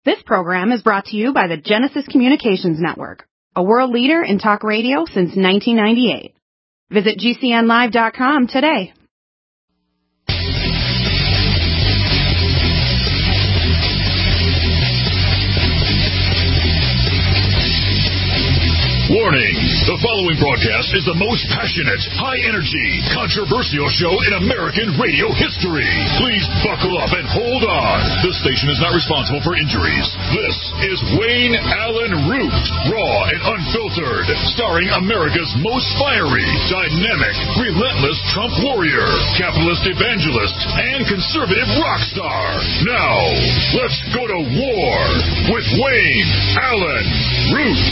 This program is brought to you by the Genesis Communications Network, a world leader in talk radio since 1998. Visit GCNlive.com today. Warning! The following broadcast is the most passionate, high-energy, controversial show in American radio history. Please buckle up and hold on. This station is not responsible for injuries. This is Wayne Allyn Root, raw and unfiltered, starring America's most fiery, dynamic, relentless Trump warrior, capitalist evangelist, and conservative rock star. Now, let's go to war with Wayne Allyn Root.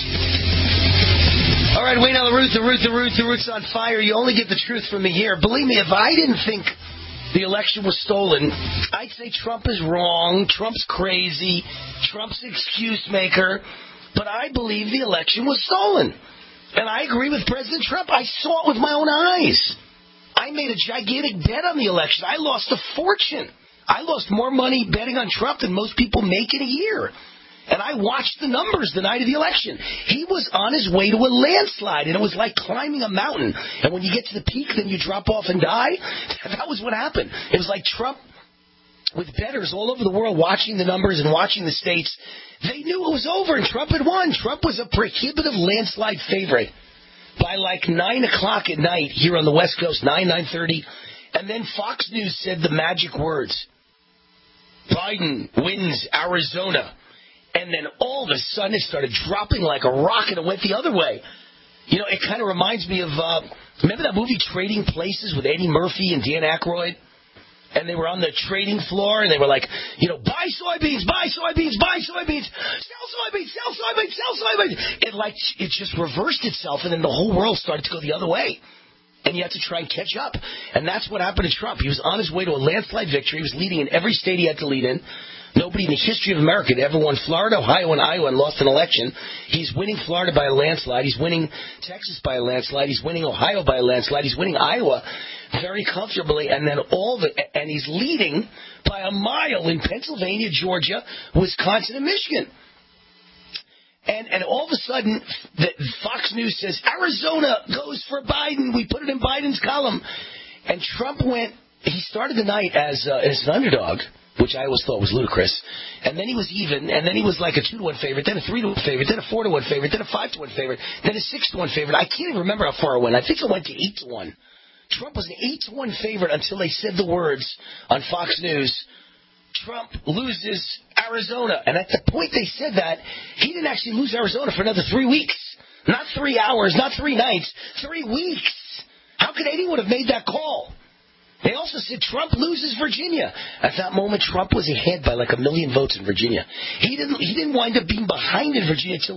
All right, Wayne Allyn Root, the Root's on fire. You only get the truth from me here. Believe me, if I didn't think the election was stolen, I'd say Trump is wrong, Trump's crazy, Trump's excuse maker. But I believe the election was stolen. And I agree with President Trump. I saw it with my own eyes. I made a gigantic bet on the election. I lost a fortune. I lost more money betting on Trump than most people make in a year. And I watched the numbers the night of the election. He was on his way to a landslide, and it was like climbing a mountain. And when you get to the peak, then you drop off and die. That was what happened. It was like Trump, with bettors all over the world watching the numbers and watching the states, they knew it was over, and Trump had won. Trump was a prohibitive landslide favorite by like 9 o'clock at night here on the West Coast, 9:30. And then Fox News said the magic words. Biden wins Arizona. And then all of a sudden it started dropping like a rock and it went the other way. You know, it kind of reminds me of, remember that movie Trading Places with Eddie Murphy and Dan Aykroyd? And they were on the trading floor and they were like, you know, buy soybeans, buy soybeans, buy soybeans, sell soybeans, sell soybeans, sell soybeans. It just reversed itself and then the whole world started to go the other way. And you had to try and catch up. And that's what happened to Trump. He was on his way to a landslide victory. He was leading in every state he had to lead in. Nobody in the history of America had ever won Florida, Ohio, and Iowa and lost an election. He's winning Florida by a landslide. He's winning Texas by a landslide. He's winning Ohio by a landslide. He's winning Iowa very comfortably. And then and he's leading by a mile in Pennsylvania, Georgia, Wisconsin, and Michigan. And all of a sudden, Fox News says, Arizona goes for Biden. We put it in Biden's column. And Trump he started the night as an underdog, which I always thought was ludicrous. And then he was even, and then he was like a 2-1 favorite, then a 3-1 favorite, then a 4-1 favorite, then a 5-1 favorite, then a 6-1 favorite. I can't even remember how far it went. I think it went to 8-1. Trump was an 8-1 favorite until they said the words on Fox News, Trump loses Arizona. And at the point they said that, he didn't actually lose Arizona for another 3 weeks. Not 3 hours, not 3 nights, 3 weeks. How could anyone have made that call? They also said Trump loses Virginia. At that moment, Trump was ahead by like 1 million votes in Virginia. He didn't wind up being behind in Virginia until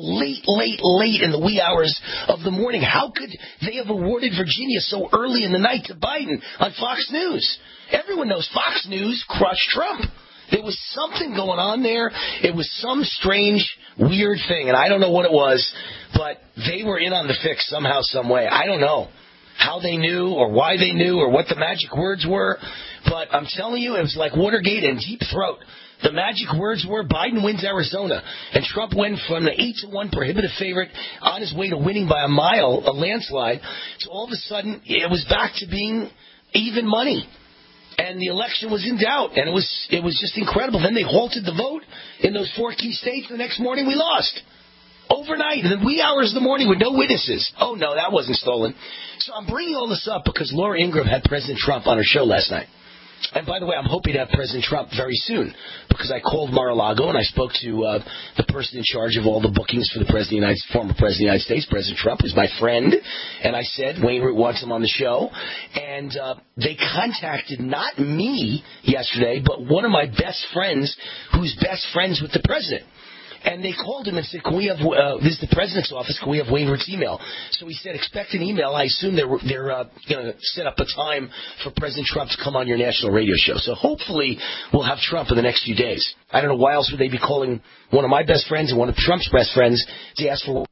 late in the wee hours of the morning. How could they have awarded Virginia so early in the night to Biden on Fox News? Everyone knows Fox News crushed Trump. There was something going on there. It was some strange, weird thing, and I don't know what it was, but they were in on the fix somehow, some way. I don't know how they knew or why they knew or what the magic words were. But I'm telling you, it was like Watergate and Deep Throat. The magic words were Biden wins Arizona. And Trump went from the 8-1 prohibitive favorite on his way to winning by a mile, a landslide. So all of a sudden, it was back to being even money. And the election was in doubt. And it was just incredible. Then they halted the vote in those 4 key states. The next morning, we lost. Overnight, in the wee hours of the morning with no witnesses. Oh, no, that wasn't stolen. So I'm bringing all this up because Laura Ingraham had President Trump on her show last night. And by the way, I'm hoping to have President Trump very soon because I called Mar-a-Lago and I spoke to the person in charge of all the bookings for the former President of the United States, President Trump, who's my friend. And I said, Wayne Root wants him on the show. And they contacted not me yesterday, but one of my best friends who's best friends with the president. And they called him and said, can we have, this is the president's office, can we have Wayne Root's email? So he said, expect an email. I assume they're going to set up a time for President Trump to come on your national radio show. So hopefully we'll have Trump in the next few days. I don't know why else would they be calling one of my best friends and one of Trump's best friends to ask for.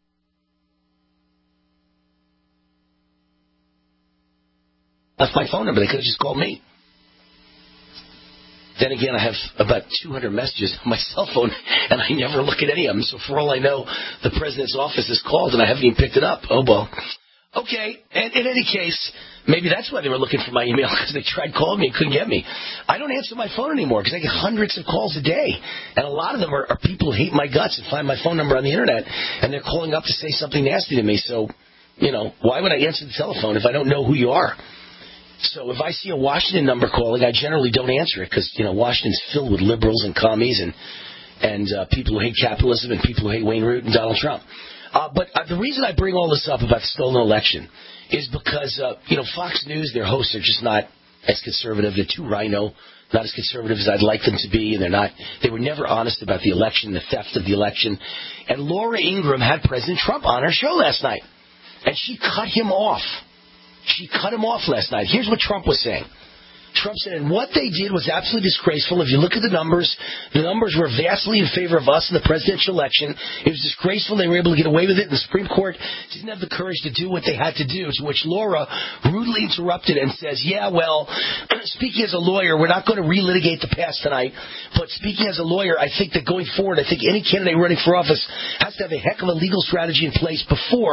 That's my phone number. They could have just called me. Then again, I have about 200 messages on my cell phone, and I never look at any of them. So for all I know, the president's office has called, and I haven't even picked it up. Oh, well. Okay, and in any case, maybe that's why they were looking for my email, because they tried calling me and couldn't get me. I don't answer my phone anymore because I get hundreds of calls a day, and a lot of them are people who hate my guts and find my phone number on the Internet, and they're calling up to say something nasty to me. So, why would I answer the telephone if I don't know who you are? So if I see a Washington number calling, I generally don't answer it because, Washington's filled with liberals and commies and people who hate capitalism and people who hate Wayne Root and Donald Trump. But the reason I bring all this up about the stolen election is because, Fox News, their hosts are just not as conservative. They're too rhino, not as conservative as I'd like them to be, and they were never honest about the election, the theft of the election. And Laura Ingraham had President Trump on her show last night, and she cut him off. She cut him off last night. Here's what Trump was saying. Trump said, and what they did was absolutely disgraceful. If you look at the numbers were vastly in favor of us in the presidential election. It was disgraceful. They were able to get away with it. And the Supreme Court didn't have the courage to do what they had to do, to which Laura rudely interrupted and says, yeah, well, speaking as a lawyer, we're not going to relitigate the past tonight, but speaking as a lawyer, I think that going forward, I think any candidate running for office has to have a heck of a legal strategy in place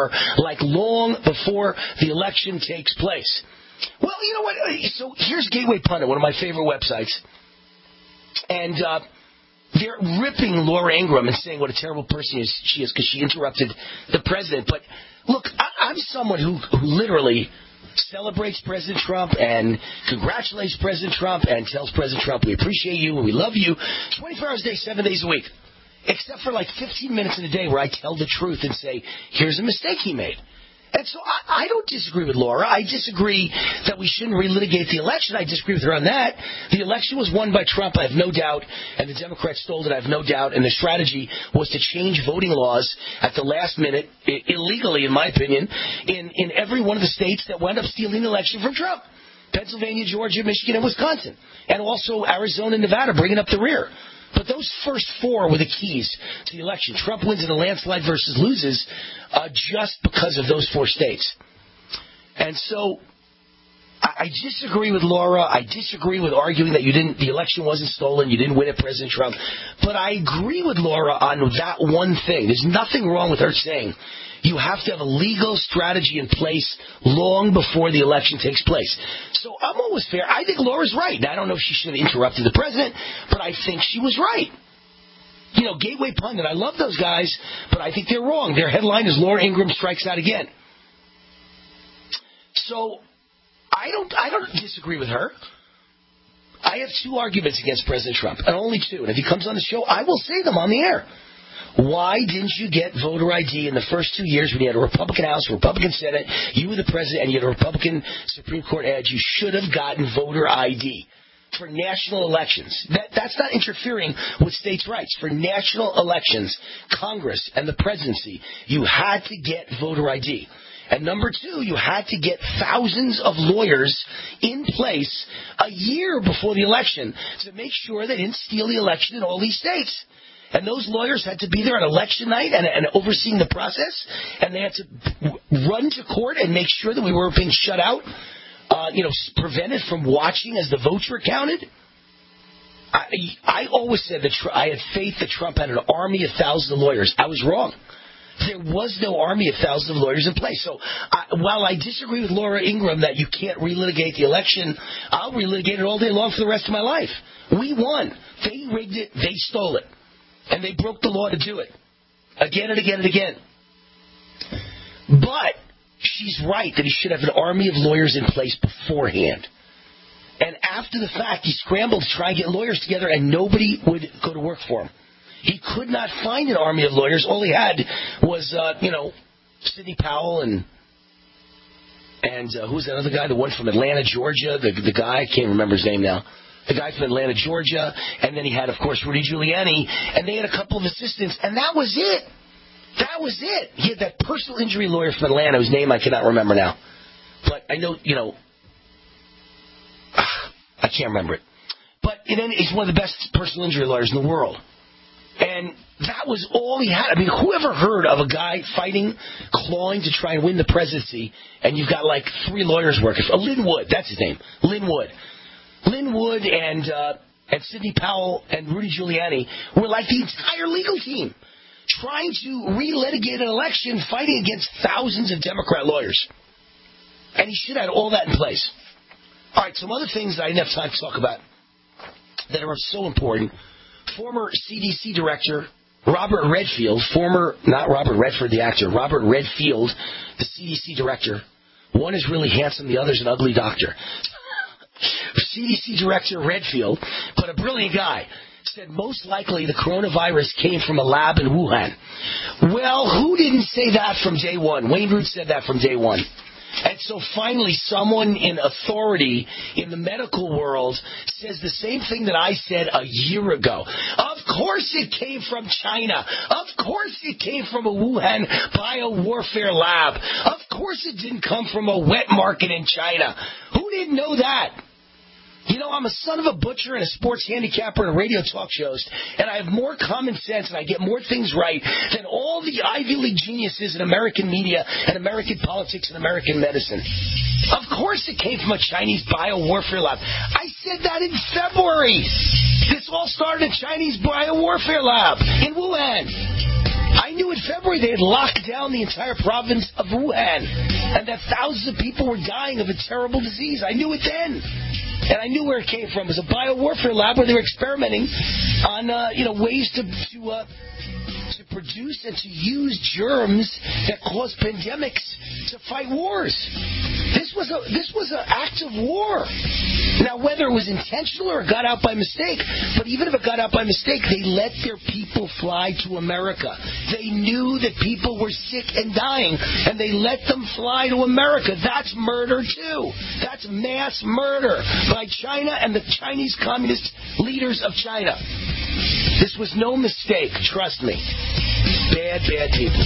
long before the election takes place. Well, you know what? So here's Gateway Pundit, one of my favorite websites. And they're ripping Laura Ingraham and saying what a terrible person she is because she interrupted the president. But look, I'm someone who literally celebrates President Trump and congratulates President Trump and tells President Trump we appreciate you and we love you 24 hours a day, 7 days a week. Except for 15 minutes in a day where I tell the truth and say, here's a mistake he made. And so I don't disagree with Laura. I disagree that we shouldn't relitigate the election. I disagree with her on that. The election was won by Trump, I have no doubt, and the Democrats stole it, I have no doubt. And the strategy was to change voting laws at the last minute, illegally, in my opinion, in every one of the states that wound up stealing the election from Trump. Pennsylvania, Georgia, Michigan, and Wisconsin. And also Arizona and Nevada bringing up the rear. But those first four were the keys to the election. Trump wins in a landslide versus loses just because of those four states. And so I disagree with Laura. I disagree with arguing that the election wasn't stolen, you didn't win it, President Trump. But I agree with Laura on that one thing. There's nothing wrong with her saying you have to have a legal strategy in place long before the election takes place. So I'm always fair. I think Laura's right. Now, I don't know if she should have interrupted the president, but I think she was right. Gateway Pundit, I love those guys, but I think they're wrong. Their headline is Laura Ingraham strikes out again. So I don't disagree with her. I have two arguments against President Trump, and only two. And if he comes on the show, I will say them on the air. Why didn't you get voter ID in the first 2 years when you had a Republican House, a Republican Senate, you were the president, and you had a Republican Supreme Court edge? You should have gotten voter ID for national elections. That's not interfering with states' rights. For national elections, Congress and the presidency, you had to get voter ID. And number two, you had to get thousands of lawyers in place a year before the election to make sure they didn't steal the election in all these states. And those lawyers had to be there on election night and overseeing the process, and they had to run to court and make sure that we weren't being shut out, prevented from watching as the votes were counted. I always said that I had faith that Trump had an army of thousands of lawyers. I was wrong. There was no army of thousands of lawyers in place. So while I disagree with Laura Ingraham that you can't relitigate the election, I'll relitigate it all day long for the rest of my life. We won. They rigged it. They stole it. And they broke the law to do it. Again and again and again. But she's right that he should have an army of lawyers in place beforehand. And after the fact, he scrambled to try and get lawyers together, and nobody would go to work for him. He could not find an army of lawyers. All he had was, Sidney Powell and who's that other guy? The one from Atlanta, Georgia. The guy, I can't remember his name now. The guy from Atlanta, Georgia. And then he had, of course, Rudy Giuliani. And they had a couple of assistants. And that was it. That was it. He had that personal injury lawyer from Atlanta whose name I cannot remember now. But I know, I can't remember it. But he's one of the best personal injury lawyers in the world. And that was all he had. I mean, whoever heard of a guy fighting, clawing to try and win the presidency, and you've got like 3 lawyers working for Lin Wood, that's his name, Lin Wood. Lin Wood and and Sidney Powell and Rudy Giuliani were like the entire legal team trying to relitigate an election, fighting against thousands of Democrat lawyers. And he should have had all that in place. All right, some other things that I didn't have time to talk about that are so important. Former CDC director Robert Redfield, not Robert Redford, the actor, Robert Redfield, the CDC director. One is really handsome, the other's an ugly doctor. CDC director Redfield, but a brilliant guy, said most likely the coronavirus came from a lab in Wuhan. Well, who didn't say that from day one? Wayne Root said that from day one. And so finally someone in authority in the medical world says the same thing that I said a year ago. Of course it came from China. Of course it came from a Wuhan biowarfare lab. Of course it didn't come from a wet market in China. Who didn't know that? You know, I'm a son of a butcher and a sports handicapper and a radio talk shows, and I have more common sense and I get more things right than all the Ivy League geniuses in American media and American politics and American medicine. Of course it came from a Chinese biowarfare lab. I said that in February. This all started in a Chinese biowarfare lab in Wuhan. I knew in February they had locked down the entire province of Wuhan and that thousands of people were dying of a terrible disease. I knew it then. And I knew where it came from. It was a biowarfare lab where they were experimenting on, ways to produce and to use germs that cause pandemics to fight wars. This was an act of war. Now, whether it was intentional or it got out by mistake, but even if it got out by mistake, they let their people fly to America. They knew that people were sick and dying, and they let them fly to America. That's murder, too. That's mass murder by China and the Chinese communist leaders of China. This was no mistake, trust me. Bad, bad people.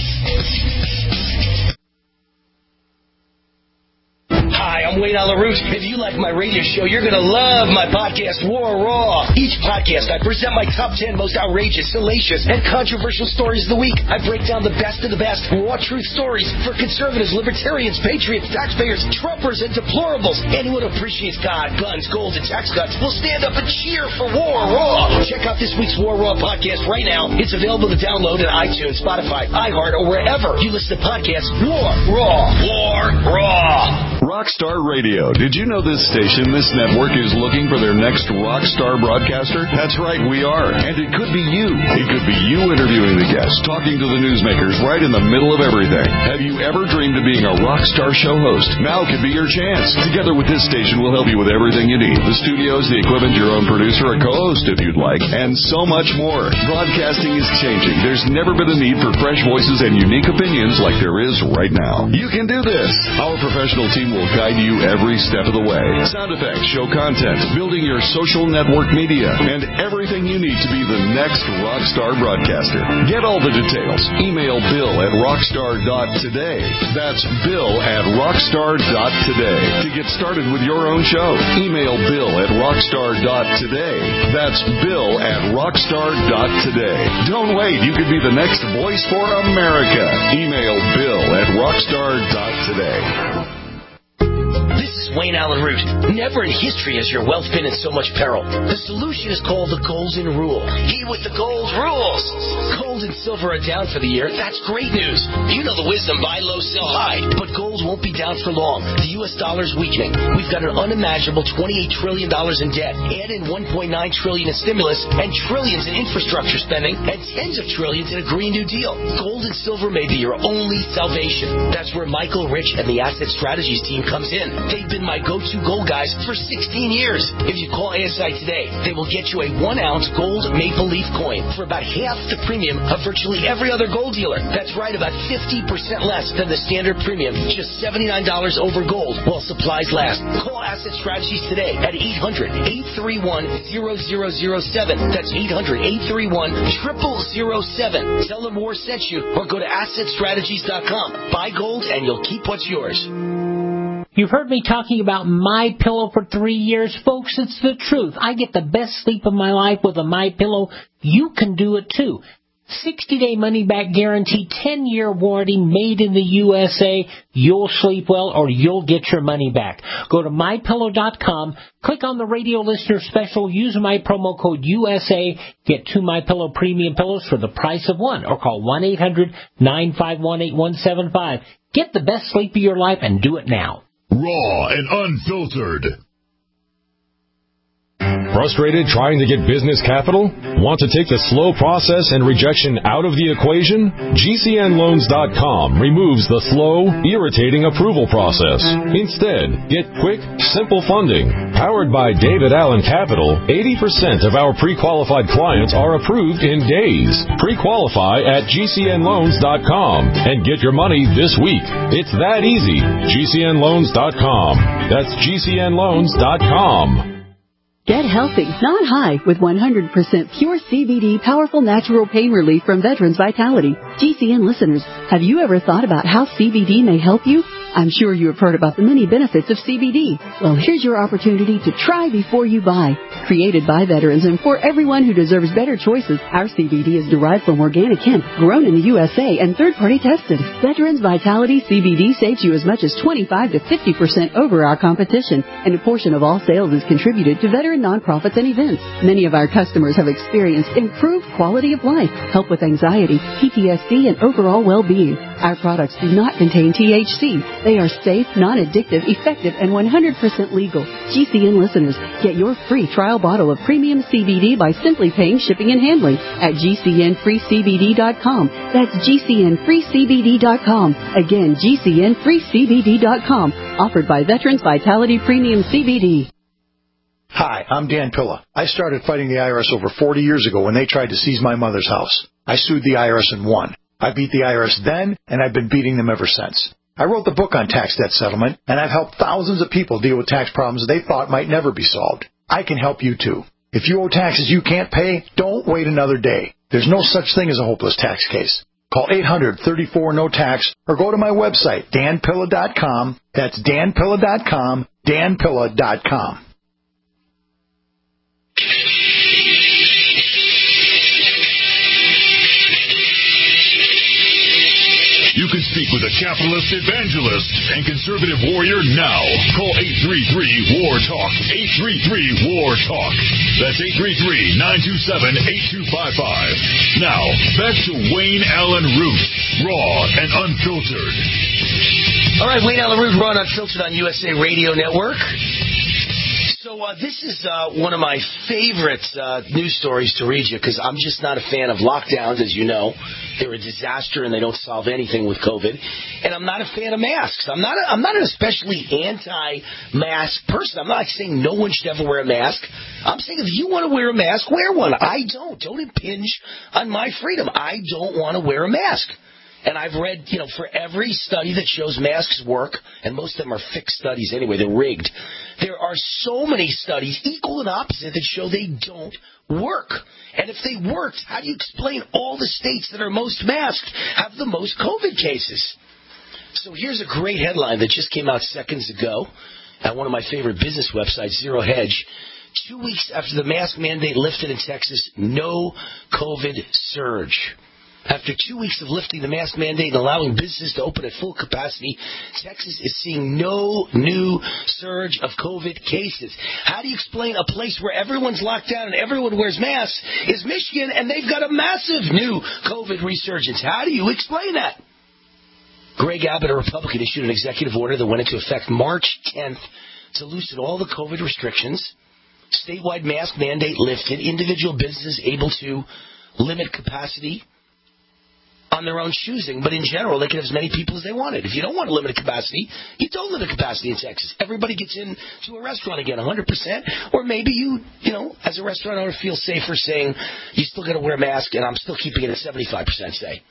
Hi, I'm Wayne Alaroot. If you like my radio show, you're going to love my podcast, War Raw. Each podcast, I present my top 10 most outrageous, salacious, and controversial stories of the week. I break down the best of the best raw truth stories for conservatives, libertarians, patriots, taxpayers, Trumpers, and deplorables. Anyone who appreciates God, guns, gold, and tax cuts will stand up and cheer for War Raw. Check out this week's War Raw podcast right now. It's available to download on iTunes, Spotify, iHeart, or wherever you listen to podcasts. War Raw. War Raw. Rockstar Radio. Did you know this station, this network, is looking for their next rockstar broadcaster? That's right, we are. And it could be you. It could be you interviewing the guests, talking to the newsmakers right in the middle of everything. Have you ever dreamed of being a rockstar show host? Now could be your chance. Together with this station, we'll help you with everything you need. The studios, the equipment, your own producer, a co-host if you'd like, and so much more. Broadcasting is changing. There's never been a need for fresh voices and unique opinions like there is right now. You can do this. Our professional team will guide you every step of the way. Sound effects, show content, building your social network media, and everything you need to be the next rockstar broadcaster. Get all the details. Email bill@rockstar.today. That's bill@rockstar.today. To get started with your own show, email bill@rockstar.today. That's bill@rockstar.today. Don't wait. You could be the next voice for America. Email bill@rockstar.today. This is Wayne Allen Root. Never in history has your wealth been in so much peril. The solution is called the Golden Rule. He with the gold rules. Gold and silver are down for the year. That's great news. You know the wisdom, buy low, sell high. But gold won't be down for long. The U.S. dollar's weakening. We've got an unimaginable $28 trillion in debt. Add in $1.9 trillion in stimulus and trillions in infrastructure spending and tens of trillions in a Green New Deal. Gold and silver may be your only salvation. That's where Michael Rich and the Asset Strategies team comes in. They've been my go-to gold guys for 16 years. If you call ASI today, they will get you a 1-ounce gold maple leaf coin for about half the premium of virtually every other gold dealer. That's right, about 50% less than the standard premium. Just $79 over gold while supplies last. Call Asset Strategies today at 800-831-0007. That's 800-831-0007. Tell them War sent you or go to AssetStrategies.com. Buy gold and you'll keep what's yours. You've heard me talking about MyPillow for 3 years, folks. It's the truth. I get the best sleep of my life with a MyPillow. You can do it too. 60-day money-back guarantee, 10-year warranty, made in the USA. You'll sleep well or you'll get your money back. Go to MyPillow.com, click on the radio listener special, use my promo code USA, get 2 MyPillow premium pillows for the price of one, or call 1-800-951-8175. Get the best sleep of your life and do it now. Raw and unfiltered. Frustrated trying to get business capital? Want to take the slow process and rejection out of the equation? GCNLoans.com removes the slow, irritating approval process. Instead, get quick, simple funding. Powered by David Allen Capital, 80% of our pre-qualified clients are approved in days. Pre-qualify at GCNLoans.com and get your money this week. It's that easy. GCNLoans.com. That's GCNLoans.com. Get healthy, not high, with 100% pure CBD powerful natural pain relief from Veterans Vitality. GCN listeners, have you ever thought about how CBD may help you? I'm sure you have heard about the many benefits of CBD. Well, here's your opportunity to try before you buy. Created by veterans and for everyone who deserves better choices, our CBD is derived from organic hemp, grown in the USA, and third-party tested. Veterans Vitality CBD saves you as much as 25 to 50% over our competition, and a portion of all sales is contributed to veteran nonprofits and events. Many of our customers have experienced improved quality of life, help with anxiety, PTSD, and overall well-being. Our products do not contain THC. They are safe, non-addictive, effective, and 100% legal. GCN listeners, get your free trial bottle of premium CBD by simply paying shipping and handling at GCNFreeCBD.com. That's GCNFreeCBD.com. Again, GCNFreeCBD.com. Offered by Veterans Vitality Premium CBD. Hi, I'm Dan Pilla. I started fighting the IRS over 40 years ago when they tried to seize my mother's house. I sued the IRS and won. I beat the IRS then, and I've been beating them ever since. I wrote the book on tax debt settlement, and I've helped thousands of people deal with tax problems they thought might never be solved. I can help you, too. If you owe taxes you can't pay, don't wait another day. There's no such thing as a hopeless tax case. Call 800-34-NO-TAX or go to my website, danpilla.com. That's danpilla.com, danpilla.com. You can speak with a capitalist evangelist and conservative warrior now. Call 833-WAR-TALK. 833-WAR-TALK. That's 833-927-8255. Now, back to Wayne Allyn Root, raw and unfiltered. All right, Wayne Allyn Root, raw and unfiltered on USA Radio Network. So this is one of my favorite news stories to read you because I'm just not a fan of lockdowns, as you know. They're a disaster and they don't solve anything with COVID. And I'm not a fan of masks. I'm not an especially anti-mask person. I'm not saying no one should ever wear a mask. I'm saying if you want to wear a mask, wear one. I don't. Don't impinge on my freedom. I don't want to wear a mask. And I've read, for every study that shows masks work, and most of them are fixed studies anyway, they're rigged, there are so many studies, equal and opposite, that show they don't work. And if they worked, how do you explain all the states that are most masked have the most COVID cases? So here's a great headline that just came out seconds ago at one of my favorite business websites, Zero Hedge. 2 weeks after the mask mandate lifted in Texas, no COVID surge. After 2 weeks of lifting the mask mandate and allowing businesses to open at full capacity, Texas is seeing no new surge of COVID cases. How do you explain a place where everyone's locked down and everyone wears masks is Michigan, and they've got a massive new COVID resurgence? How do you explain that? Greg Abbott, a Republican, issued an executive order that went into effect March 10th to loosen all the COVID restrictions. Statewide mask mandate lifted. Individual businesses able to limit capacity on their own choosing, but in general, they can have as many people as they wanted. If you don't want to limit capacity, you don't limit capacity in Texas. Everybody gets into a restaurant again, 100%, or maybe you as a restaurant owner, feel safer saying you still got to wear a mask, and I'm still keeping it at 75%, say.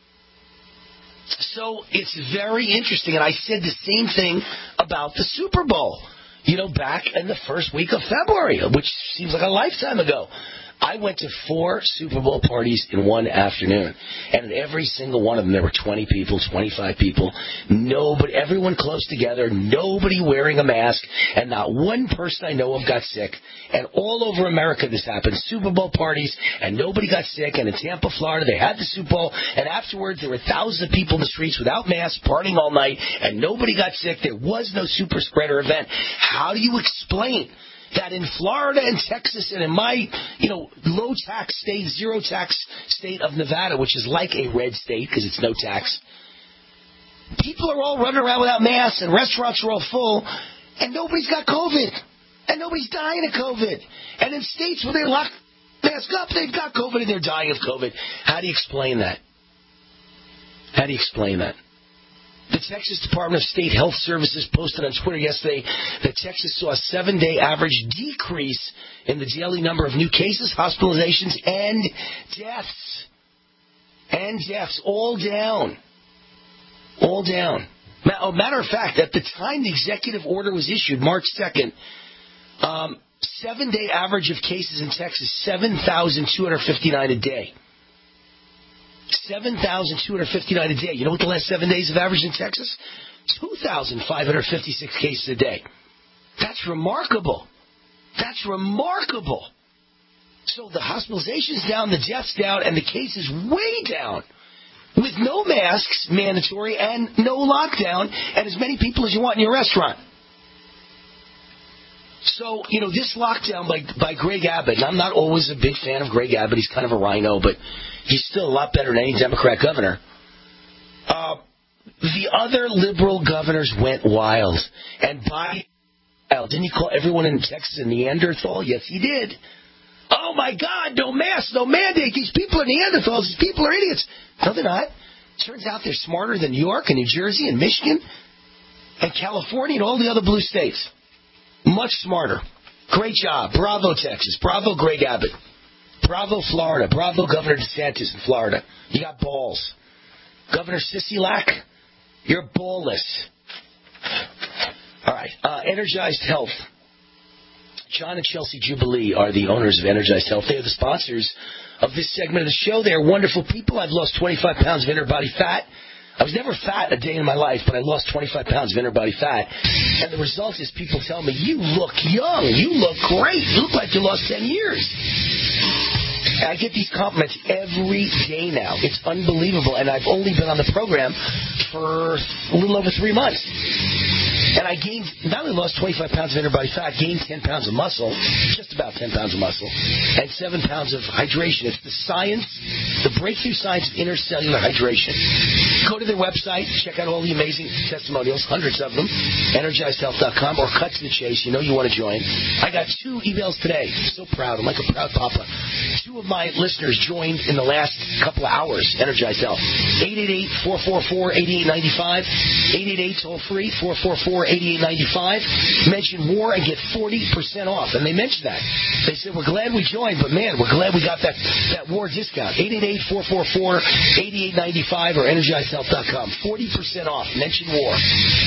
So it's very interesting, and I said the same thing about the Super Bowl, back in the first week of February, which seems like a lifetime ago. I went to 4 Super Bowl parties in one afternoon, and in every single one of them, there were 20 people, 25 people, everyone close together, nobody wearing a mask, and not one person I know of got sick. And all over America this happened, Super Bowl parties, and nobody got sick. And in Tampa, Florida, they had the Super Bowl, and afterwards there were thousands of people in the streets without masks, partying all night, and nobody got sick. There was no super spreader event. How do you explain that in Florida and Texas and in my, low-tax state, zero-tax state of Nevada, which is like a red state because it's no tax, people are all running around without masks and restaurants are all full and nobody's got COVID and nobody's dying of COVID. And in states where they lock masks up, they've got COVID and they're dying of COVID. How do you explain that? How do you explain that? The Texas Department of State Health Services posted on Twitter yesterday that Texas saw a 7-day average decrease in the daily number of new cases, hospitalizations, and deaths. And deaths, all down. All down. Now, matter of fact, at the time the executive order was issued, March 2nd, 7-day average of cases in Texas, 7,259 a day. 7,259 a day. You know what the last 7 days have averaged in Texas? 2,556 cases a day. That's remarkable. That's remarkable. So the hospitalizations down, the deaths down, and the cases way down. With no masks mandatory and no lockdown and as many people as you want in your restaurant. So, this lockdown by Greg Abbott, and I'm not always a big fan of Greg Abbott. He's kind of a rhino, but he's still a lot better than any Democrat governor. The other liberal governors went wild. And didn't he call everyone in Texas a Neanderthal? Yes, he did. Oh, my God, no masks, no mandate. These people are Neanderthals. These people are idiots. No, they're not. Turns out they're smarter than New York and New Jersey and Michigan and California and all the other blue states. Much smarter. Great job. Bravo, Texas. Bravo, Greg Abbott. Bravo, Florida. Bravo, Governor DeSantis in Florida. You got balls. Governor Sisolak, you're ballless. All right. Energized Health. John and Chelsea Jubilee are the owners of Energized Health. They are the sponsors of this segment of the show. They are wonderful people. I've lost 25 pounds of inner body fat. I was never fat a day in my life, but I lost 25 pounds of inner body fat. And the result is people tell me, you look young. You look great. You look like you lost 10 years. And I get these compliments every day now. It's unbelievable. And I've only been on the program for a little over 3 months. And I gained, not only lost 25 pounds of inner body fat, gained 10 pounds of muscle, just about 10 pounds of muscle, and 7 pounds of hydration. It's the science, the breakthrough science of intercellular hydration. Go to their website, check out all the amazing testimonials, hundreds of them, energizedhealth.com, or cut to the chase. You know you want to join. I got 2 emails today. I'm so proud. I'm like a proud papa. 2 of my listeners joined in the last couple of hours, Energized Health. 888-444-8895, 888 toll-free, 444-8895. Mention WAR and get 40% off. And they mentioned that. They said, we're glad we joined, but man, we're glad we got that WAR discount. 888-444-8895 or energizedhealth.com. 40% off. Mention WAR.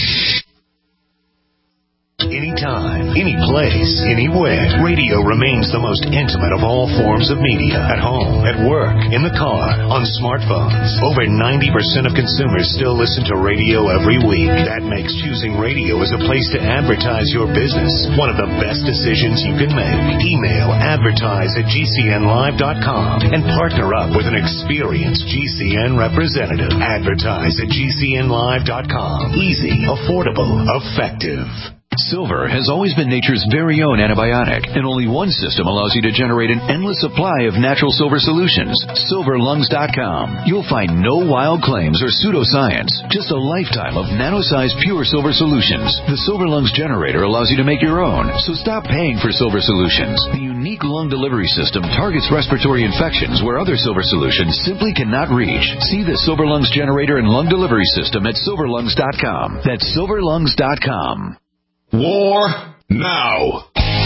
Anytime, any place, anywhere. Radio remains the most intimate of all forms of media. At home, at work, in the car, on smartphones. Over 90% of consumers still listen to radio every week. That makes choosing radio as a place to advertise your business one of the best decisions you can make. Email advertise@gcnlive.com and partner up with an experienced GCN representative. Advertise@gcnlive.com. Easy, affordable, effective. Silver has always been nature's very own antibiotic, and only one system allows you to generate an endless supply of natural silver solutions. SilverLungs.com. You'll find no wild claims or pseudoscience, just a lifetime of nano-sized pure silver solutions. The Silver Lungs generator allows you to make your own, so stop paying for silver solutions. The unique lung delivery system targets respiratory infections where other silver solutions simply cannot reach. See the Silver Lungs generator and lung delivery system at SilverLungs.com. That's SilverLungs.com. War now.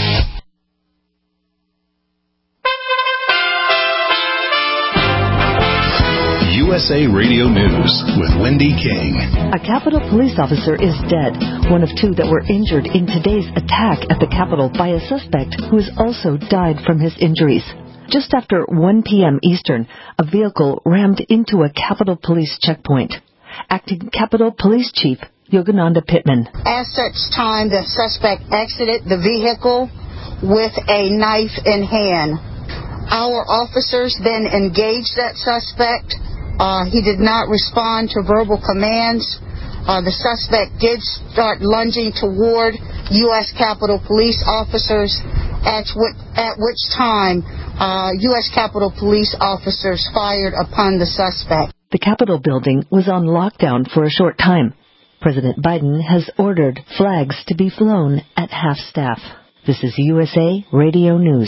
USA Radio News with Wendy King. A Capitol police officer is dead, one of 2 that were injured in today's attack at the Capitol by a suspect who has also died from his injuries. Just after 1 p.m. Eastern, a vehicle rammed into a Capitol Police checkpoint. Acting Capitol Police Chief Yogananda Pittman. At such time, the suspect exited the vehicle with a knife in hand. Our officers then engaged that suspect. He did not respond to verbal commands. The suspect did start lunging toward U.S. Capitol Police officers, at which time U.S. Capitol Police officers fired upon the suspect. The Capitol building was on lockdown for a short time. President Biden has ordered flags to be flown at half-staff. This is USA Radio News.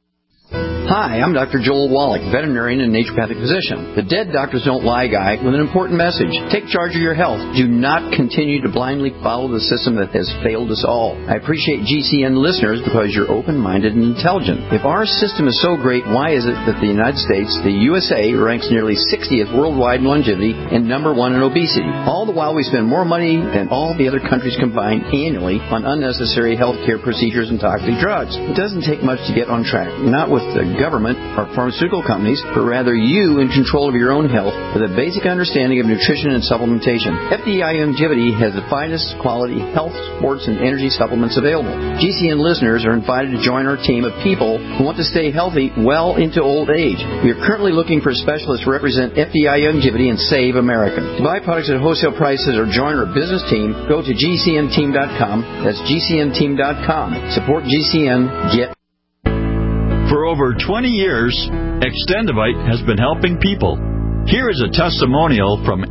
Hi, I'm Dr. Joel Wallach, veterinarian and naturopathic physician. The Dead Doctors Don't Lie guy with an important message. Take charge of your health. Do not continue to blindly follow the system that has failed us all. I appreciate GCN listeners because you're open-minded and intelligent. If our system is so great, why is it that the United States, the USA, ranks nearly 60th worldwide in longevity and number 1 in obesity? All the while we spend more money than all the other countries combined annually on unnecessary healthcare procedures and toxic drugs. It doesn't take much to get on track. Not with the government or pharmaceutical companies, but rather you in control of your own health with a basic understanding of nutrition and supplementation. FDI Longevity has the finest quality health, sports, and energy supplements available. GCN listeners are invited to join our team of people who want to stay healthy well into old age. We are currently looking for specialists to represent FDI Longevity and Save America. To buy products at wholesale prices or join our business team, go to GCNteam.com. That's GCNteam.com. Support GCN. Get. For over 20 years, Extendivite has been helping people. Here is a testimonial from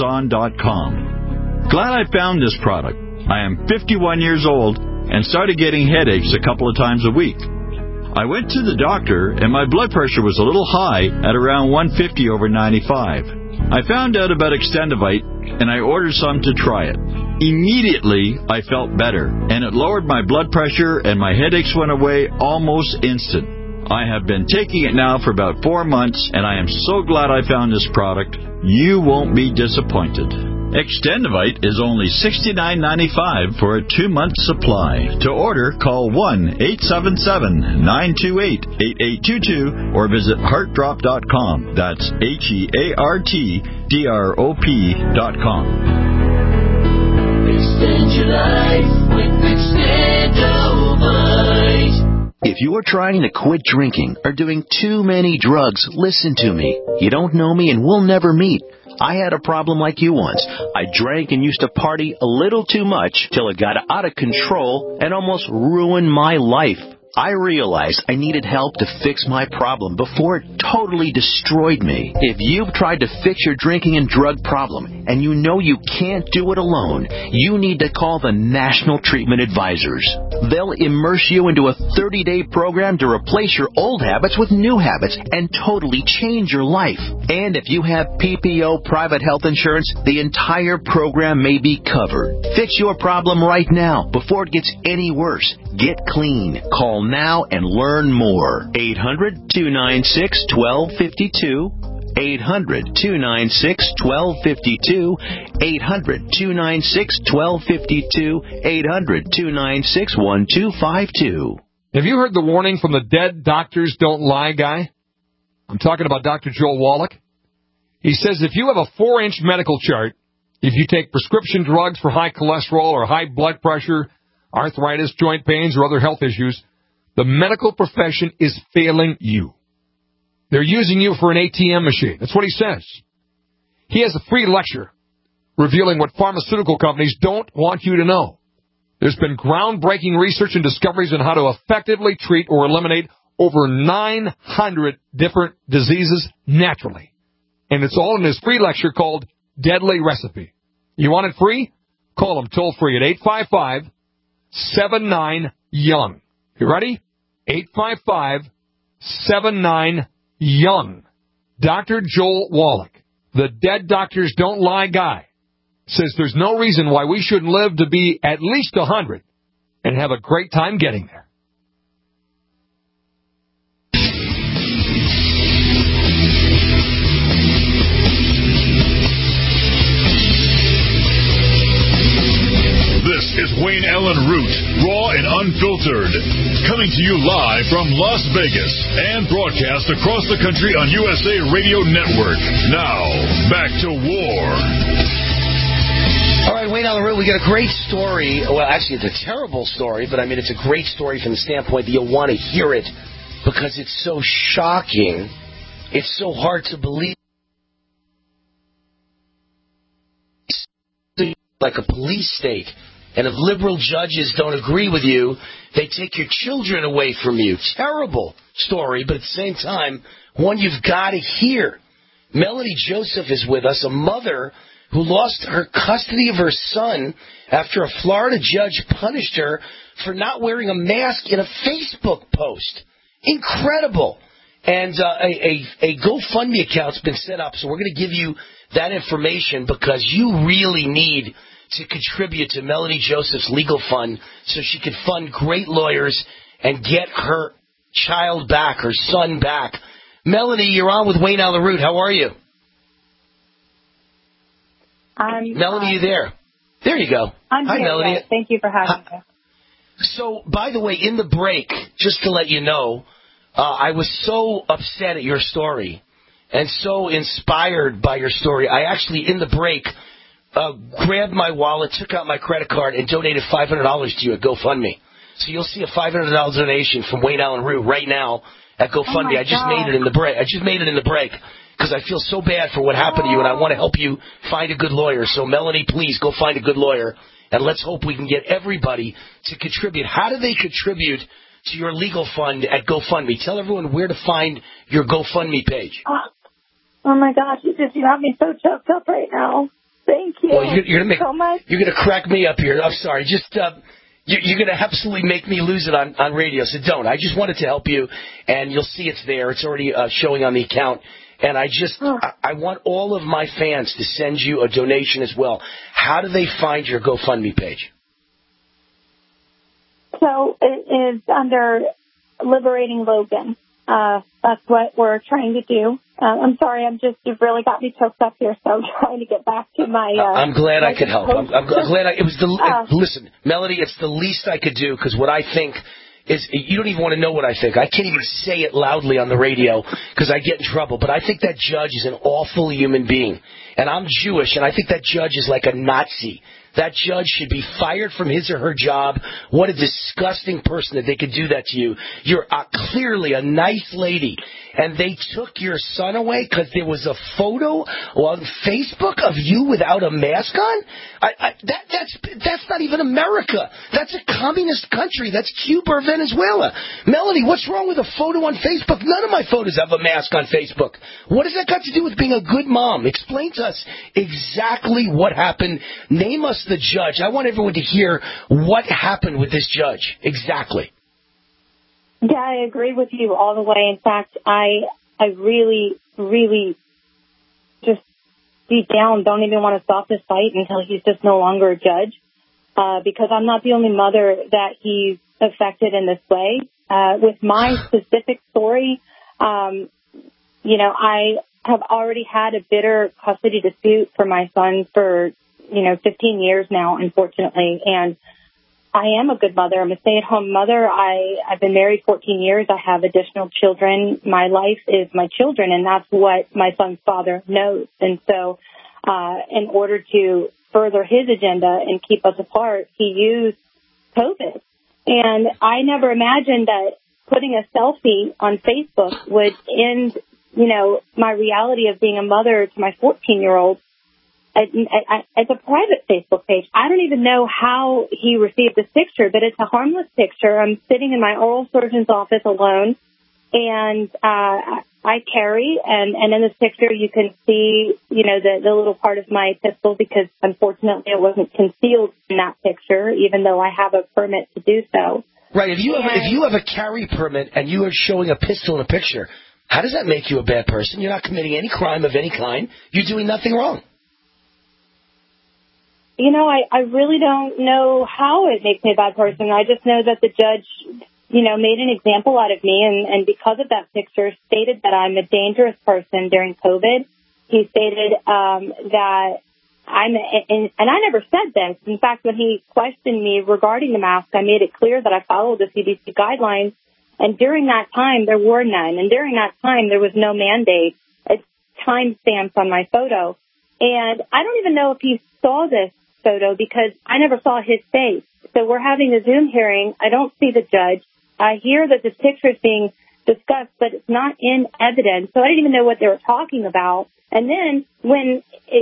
Amazon.com. Glad I found this product. I am 51 years old and started getting headaches a couple of times a week. I went to the doctor and my blood pressure was a little high at around 150 over 95. I found out about Extendivite and I ordered some to try it. Immediately, I felt better and it lowered my blood pressure and my headaches went away almost instant. I have been taking it now for about 4 months, and I am so glad I found this product. You won't be disappointed. Extendivite is only $69.95 for a 2-month supply. To order, call 1-877-928-8822 or visit heartdrop.com. That's HEARTDROP.com. Extend your life with Extendivite. If you are trying to quit drinking or doing too many drugs, listen to me. You don't know me and we'll never meet. I had a problem like you once. I drank and used to party a little too much till it got out of control and almost ruined my life. I realized I needed help to fix my problem before it totally destroyed me. If you've tried to fix your drinking and drug problem and you know you can't do it alone, you need to call the National Treatment Advisors. They'll immerse you into a 30-day program to replace your old habits with new habits and totally change your life. And if you have PPO private health insurance, the entire program may be covered. Fix your problem right now before it gets any worse. Get clean. Call now and learn more. 800-296-1252. 800-296-1252. 800-296-1252. 800-296-1252. Have you heard the warning from the Dead Doctors Don't Lie guy? I'm talking about Dr. Joel Wallach. He says if you have a 4-inch medical chart, if you take prescription drugs for high cholesterol or high blood pressure, arthritis, joint pains, or other health issues, the medical profession is failing you. They're using you for an ATM machine. That's what he says. He has a free lecture revealing what pharmaceutical companies don't want you to know. There's been groundbreaking research and discoveries on how to effectively treat or eliminate over 900 different diseases naturally. And it's all in his free lecture called Deadly Recipe. You want it free? Call him toll-free at 855-79-YOUNG. You ready? 855-79-YOUNG. Dr. Joel Wallach, the Dead Doctors Don't Lie guy, says there's no reason why we shouldn't live to be at least 100 and have a great time getting there. This is Wayne Allen Root, raw and unfiltered. Coming to you live from Las Vegas and broadcast across the country on USA Radio Network. Now, back to war. All right, Wayne Allyn Root, we got a great story. Well, actually, it's a terrible story, but I mean, it's a great story from the standpoint that you'll want to hear it because it's so shocking. It's so hard to believe. Like a police state. And if liberal judges don't agree with you, they take your children away from you. Terrible story, but at the same time, one you've got to hear. Melanie Joseph is with us, a mother who lost her custody of her son after a Florida judge punished her for not wearing a mask in a Facebook post. Incredible. And a GoFundMe account's been set up, so we're going to give you that information because you really need to contribute to Melanie Joseph's legal fund so she can fund great lawyers and get her child back, her son back. Melanie, you're on with Wayne Allyn Root. How are you? Melanie, you there? There you go. I'm Hi, here, Melanie. yes. Thank you for having me. So, by the way, in the break, just to let you know, I was so upset at your story and so inspired by your story. I actually, in the break, grabbed my wallet, took out my credit card, and donated $500 to you at GoFundMe. So you'll see a $500 donation from Wayne Allyn Root right now at GoFundMe. I just made it in the break because I feel so bad for what happened to you, and I want to help you find a good lawyer. So, Melanie, please go find a good lawyer, and let's hope we can get everybody to contribute. How do they contribute to your legal fund at GoFundMe? Tell everyone where to find your GoFundMe page. Oh my gosh, you have me so choked up right now. Thank you. Well, you're gonna so much. You're going to crack me up here. I'm sorry. Just you're going to absolutely make me lose it on radio, so don't. I just wanted to help you, and you'll see it's there. It's already showing on the account. And I want all of my fans to send you a donation as well. How do they find your GoFundMe page? So it is under Liberating Logan. That's what we're trying to do. I'm sorry, you've really got me choked up here, so I'm trying to get back to my... I'm glad I could help. I'm glad listen, Melody, it's the least I could do, because what I think is, you don't even want to know what I think. I can't even say it loudly on the radio, because I get in trouble, but I think that judge is an awful human being. And I'm Jewish, and I think that judge is like a Nazi. That judge should be fired from his or her job. What a disgusting person that they could do that to you. You're clearly a nice lady, and they took your son away because there was a photo on Facebook of you without a mask on? That's not even America. That's a communist country. That's Cuba or Venezuela. Melanie, what's wrong with a photo on Facebook? None of my photos have a mask on Facebook. What has that got to do with being a good mom? Explain to us exactly what happened. Name us the judge. I want everyone to hear what happened with this judge. Exactly. Yeah, I agree with you all the way. In fact, I really, really just deep down don't even want to stop this fight until he's just no longer a judge, because I'm not the only mother that he's affected in this way. With my specific story, I have already had a bitter custody dispute for my son for 15 years now, unfortunately, and I am a good mother. I'm a stay-at-home mother. I've been married 14 years. I have additional children. My life is my children, and that's what my son's father knows. And so in order to further his agenda and keep us apart, he used COVID. And I never imagined that putting a selfie on Facebook would end, my reality of being a mother to my 14-year-old. It's a private Facebook page. I don't even know how he received this picture, but it's a harmless picture. I'm sitting in my oral surgeon's office alone, and I carry, and in this picture you can see, the little part of my pistol, because unfortunately it wasn't concealed in that picture, even though I have a permit to do so. Right. If you have a carry permit and you are showing a pistol in a picture, how does that make you a bad person? You're not committing any crime of any kind. You're doing nothing wrong. I really don't know how it makes me a bad person. I just know that the judge, made an example out of me, and because of that picture, stated that I'm a dangerous person during COVID. He stated that and I never said this. In fact, when he questioned me regarding the mask, I made it clear that I followed the CDC guidelines. And during that time, there were none. And during that time, there was no mandate. It's timestamps on my photo. And I don't even know if he saw this photo because I never saw his face. So we're having a Zoom hearing. I don't see the judge. I hear that this picture is being discussed, but it's not in evidence. So I didn't even know what they were talking about. And then when,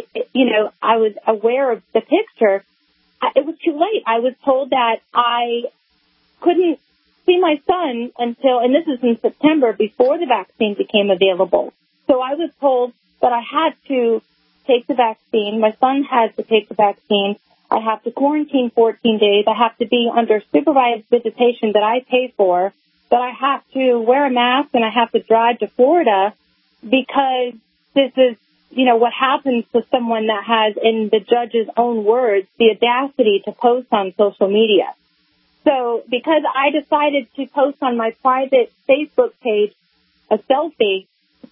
I was aware of the picture, it was too late. I was told that I couldn't see my son until, and this is in September, before the vaccine became available. So I was told that I had to take the vaccine. My son has to take the vaccine. I have to quarantine 14 days. I have to be under supervised visitation that I pay for. That I have to wear a mask and I have to drive to Florida because this is, what happens to someone that has, in the judge's own words, the audacity to post on social media. So because I decided to post on my private Facebook page a selfie,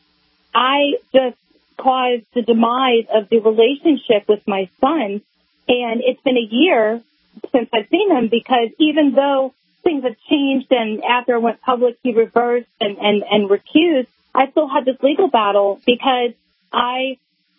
I just caused the demise of the relationship with my son. And it's been a year since I've seen him because even though things have changed and after it went public, he reversed and recused, I still had this legal battle because I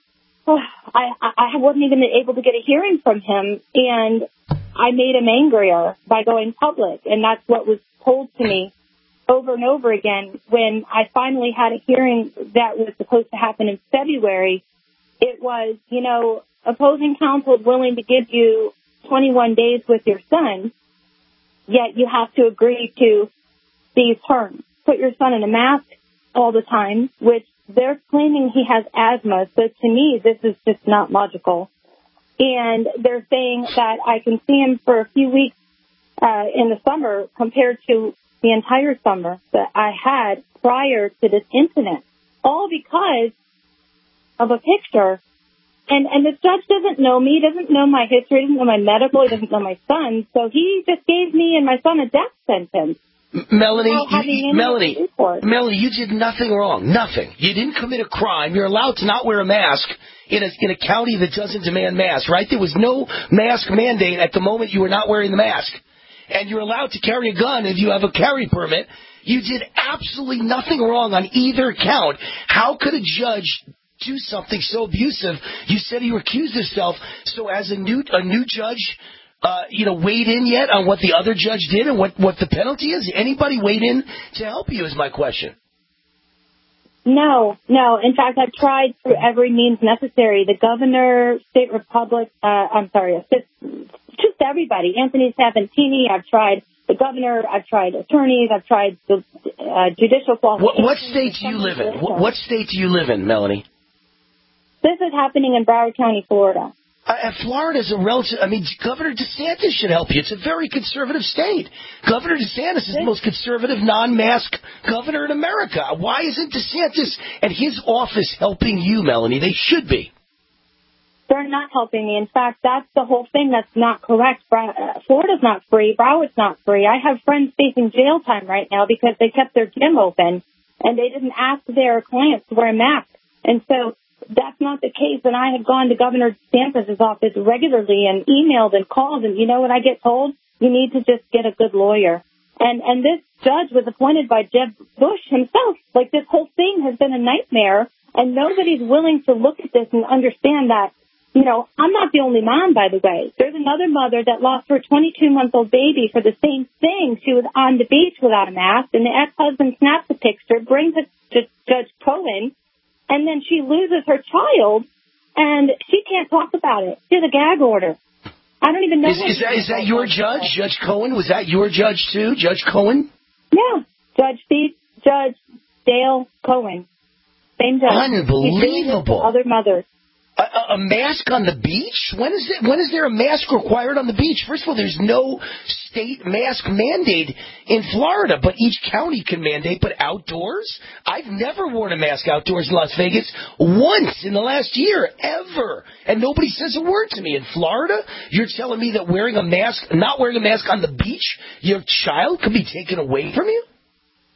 wasn't even able to get a hearing from him, and I made him angrier by going public, and that's what was told to me over and over again. When I finally had a hearing that was supposed to happen in February, it was, opposing counsel is willing to give you 21 days with your son, yet you have to agree to these terms. Put your son in a mask all the time, which they're claiming he has asthma. So to me, this is just not logical. And they're saying that I can see him for a few weeks in the summer compared to the entire summer that I had prior to this incident, all because of a picture. And this judge doesn't know me, doesn't know my history, doesn't know my medical, he doesn't know my son. So he just gave me and my son a death sentence. Melanie, you did nothing wrong. Nothing. You didn't commit a crime. You're allowed to not wear a mask in a county that doesn't demand masks, right? There was no mask mandate at the moment you were not wearing the mask. And you're allowed to carry a gun if you have a carry permit. You did absolutely nothing wrong on either count. How could a judge do something so abusive? You said he recused himself. So as a new judge, weighed in yet on what the other judge did and what the penalty is? Anybody weighed in to help you is my question. No. In fact, I've tried through every means necessary. The governor, state republic, just everybody. Anthony Savantini, I've tried the governor, I've tried attorneys, I've tried the judicial qualifications. What state do you live in? What state do you live in, Melanie? This is happening in Broward County, Florida. Florida's a relative. Governor DeSantis should help you. It's a very conservative state. Governor DeSantis is the most conservative non-mask governor in America. Why isn't DeSantis and his office helping you, Melanie? They should be. They're not helping me. In fact, that's the whole thing that's not correct. Florida's not free. Broward's not free. I have friends facing jail time right now because they kept their gym open and they didn't ask their clients to wear a mask. And so that's not the case. And I have gone to Governor DeSantis' office regularly and emailed and called. And you know what I get told? You need to just get a good lawyer. And this judge was appointed by Jeb Bush himself. Like, this whole thing has been a nightmare. And nobody's willing to look at this and understand that, I'm not the only mom, by the way. There's another mother that lost her 22-month-old baby for the same thing. She was on the beach without a mask. And the ex-husband snaps a picture, brings it to Judge Cohen, and then she loses her child, and she can't talk about it. She has a gag order. I don't even know. Is that your judge, Judge Cohen? Was that your judge, too, Judge Cohen? Yeah, Judge Dale Cohen. Same judge. Unbelievable. Other mothers. A mask on the beach? When is there a mask required on the beach? First of all, there's no state mask mandate in Florida, but each county can mandate. But outdoors? I've never worn a mask outdoors in Las Vegas once in the last year, ever. And nobody says a word to me. In Florida, you're telling me that not wearing a mask on the beach, your child could be taken away from you?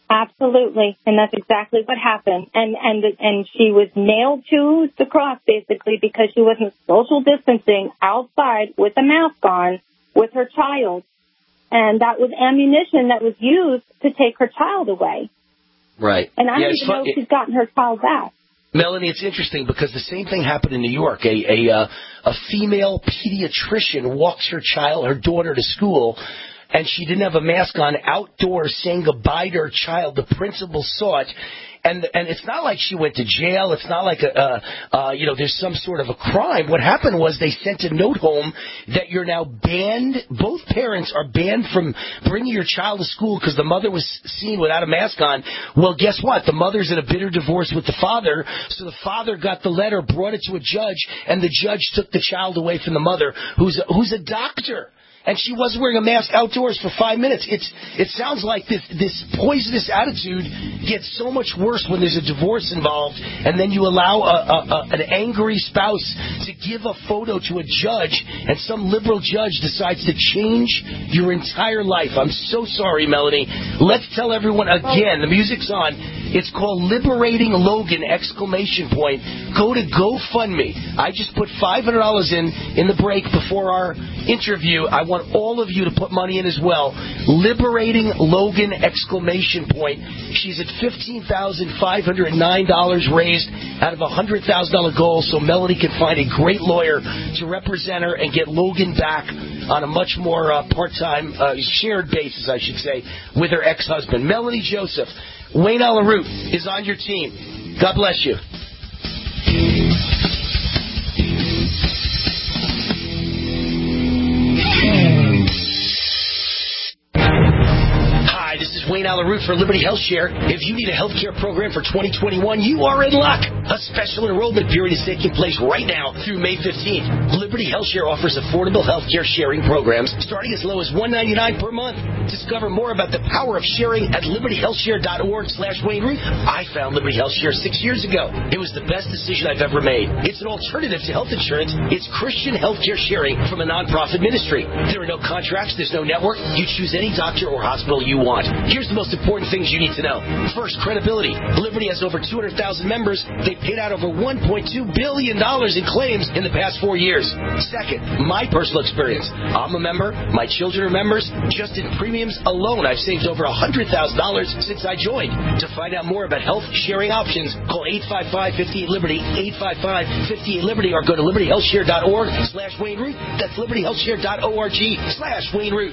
Absolutely, and that's exactly what happened. And she was nailed to the cross, basically, because she wasn't social distancing outside with a mask on with her child. And that was ammunition that was used to take her child away. Right. And I don't even know if she's gotten her child back. Melanie, it's interesting because the same thing happened in New York. A female pediatrician walks her daughter to school, and she didn't have a mask on outdoors saying goodbye to her child. The principal saw it. And it's not like she went to jail. It's not like there's some sort of a crime. What happened was they sent a note home that you're now banned. Both parents are banned from bringing your child to school because the mother was seen without a mask on. Well, guess what? The mother's in a bitter divorce with the father. So the father got the letter, brought it to a judge, and the judge took the child away from the mother, who's a doctor. And she wasn't wearing a mask outdoors for 5 minutes. It sounds like this poisonous attitude gets so much worse when there's a divorce involved, and then you allow an angry spouse to give a photo to a judge, and some liberal judge decides to change your entire life. I'm so sorry, Melanie. Let's tell everyone again. The music's on. It's called Liberating Logan! ! Go to GoFundMe. I just put $500 in the break before our interview. I want all of you to put money in as well. Liberating Logan! ! She's at $15,509 raised out of a $100,000 goal, so Melanie can find a great lawyer to represent her and get Logan back on a much more part-time, shared basis, I should say, with her ex-husband. Melanie Joseph, Wayne Allyn Root is on your team. God bless you. Hi, this is Wayne Allyn Root for Liberty Health Share. If you need a health care program for 2021, you are in luck. A special enrollment period is taking place right now through May 15th. Liberty Health Share offers affordable health care sharing programs starting as low as $1.99 per month. Discover more about the power of sharing at libertyhealthshare.org/Wayne Root. I found Liberty Health Share 6 years ago. It was the best decision I've ever made. It's an alternative to health insurance. It's Christian healthcare sharing from a nonprofit ministry. There are no contracts. There's no network. You choose any doctor or hospital you want. Here's the most important things you need to know. First, credibility. Liberty has over 200,000 members. They've paid out over $1.2 billion in claims in the past 4 years. Second, my personal experience. I'm a member. My children are members. Just in premiums alone, I've saved over $100,000 since I joined. To find out more about health sharing options, call 855-58-LIBERTY, 855-58-LIBERTY, or go to libertyhealthshare.org/Wayne Root. That's libertyhealthshare.org/Wayne Root.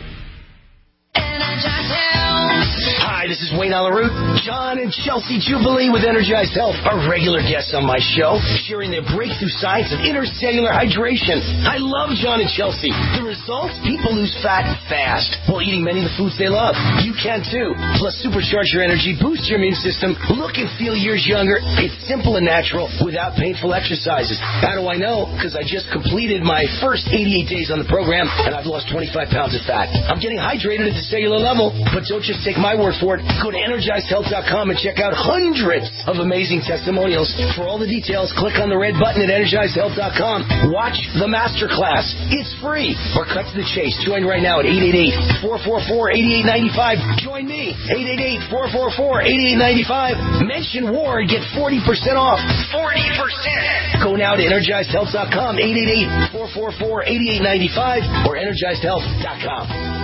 Hi, this is Wayne Allyn Root. John and Chelsea Jubilee with Energized Health are regular guests on my show, sharing their breakthrough science of intercellular hydration. I love John and Chelsea. The results? People lose fat fast while eating many of the foods they love. You can too. Plus, supercharge your energy, boost your immune system, look and feel years younger. It's simple and natural without painful exercises. How do I know? Because I just completed my first 88 days on the program, and I've lost 25 pounds of fat. I'm getting hydrated at the cellular level, but don't just take my word for it. Go to EnergizedHealth.com and check out hundreds of amazing testimonials. For all the details, click on the red button at EnergizedHealth.com. Watch the masterclass. It's free. Or cut to the chase. Join right now at 888-444-8895. Join me. 888-444-8895. Mention Ward. Get 40% off. 40%. Go now to EnergizedHealth.com. 888-444-8895 or EnergizedHealth.com.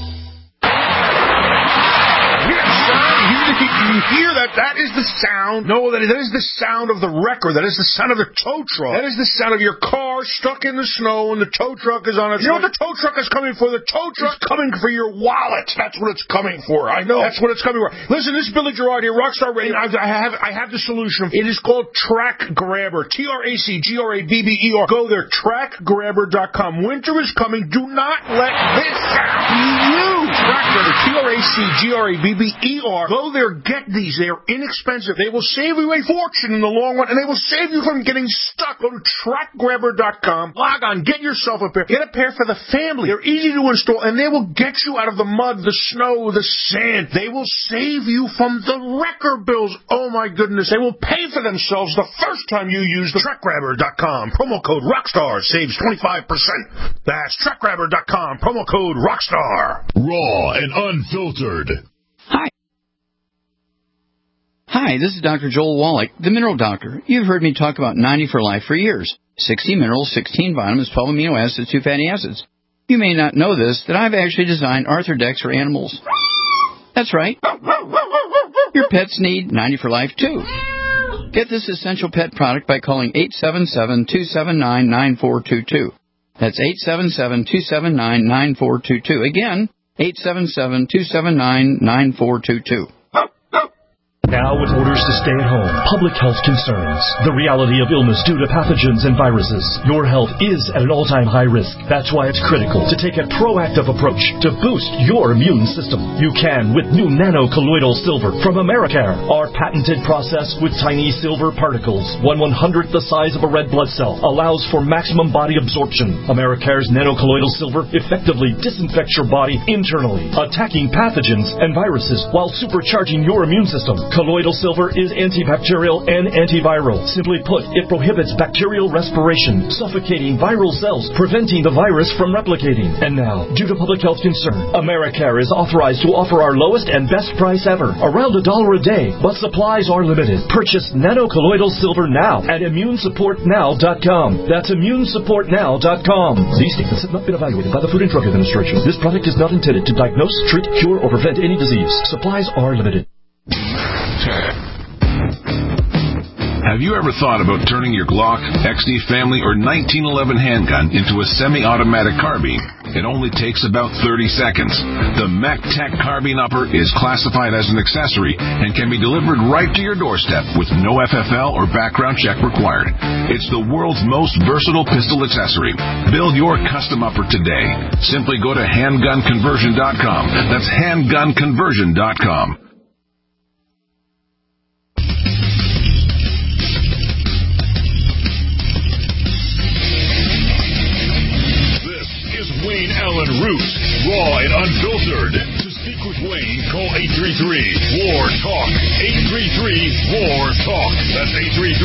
You hear that? That is the sound. No, that is the sound of the wrecker. That is the sound of the tow truck. That is the sound of your car stuck in the snow and the tow truck is on its way. You know what the tow truck is coming for? The tow truck is coming for your wallet. That's what it's coming for. I know. That's what it's coming for. Listen, this is Billy Gerard here, Rockstar Radio. I have the solution. It is called Track Grabber. TRACGRABBER. Go there, trackgrabber.com. Winter is coming. Do not let this sound be you. Track Grabber. TRACGRABBER. Go there, get these. They are inexpensive. They will save you a fortune in the long run, and they will save you from getting stuck. Go to trackgrabber.com. Log on. Get yourself a pair. Get a pair for the family. They're easy to install, and they will get you out of the mud, the snow, the sand. They will save you from the wrecker bills. Oh, my goodness. They will pay for themselves the first time you use the trackgrabber.com. Promo code ROCKSTAR saves 25%. That's trackgrabber.com. Promo code ROCKSTAR. Raw and unfiltered. Hi. Hi, this is Dr. Joel Wallach, the Mineral Doctor. You've heard me talk about 90 for Life for years. 60 minerals, 16 vitamins, 12 amino acids, 2 fatty acids. You may not know this, that I've actually designed Arthrodex for animals. That's right. Your pets need 90 for Life, too. Get this essential pet product by calling 877-279-9422. That's 877-279-9422. Again, 877-279-9422. Now with orders to stay at home, public health concerns, the reality of illness due to pathogens and viruses, your health is at an all-time high risk. That's why it's critical to take a proactive approach to boost your immune system. You can with new nano-colloidal silver from Americare. Our patented process with tiny silver particles, 1/100th the size of a red blood cell, allows for maximum body absorption. Americare's nano-colloidal silver effectively disinfects your body internally, attacking pathogens and viruses while supercharging your immune system. Colloidal silver is antibacterial and antiviral. Simply put, it prohibits bacterial respiration, suffocating viral cells, preventing the virus from replicating. And now, due to public health concern, Americare is authorized to offer our lowest and best price ever, around $1 a day, but supplies are limited. Purchase nano-colloidal silver now at immunesupportnow.com. That's immunesupportnow.com. These statements have not been evaluated by the Food and Drug Administration. This product is not intended to diagnose, treat, cure, or prevent any disease. Supplies are limited. Have you ever thought about turning your Glock, XD family, or 1911 handgun into a semi-automatic carbine? It only takes about 30 seconds. The MacTech Carbine Upper is classified as an accessory and can be delivered right to your doorstep with no FFL or background check required. It's the world's most versatile pistol accessory. Build your custom upper today. Simply go to handgunconversion.com. That's handgunconversion.com. Wayne Allen Root, raw and unfiltered. To speak with Wayne, call 833-WAR-TALK. 833-WAR-TALK. That's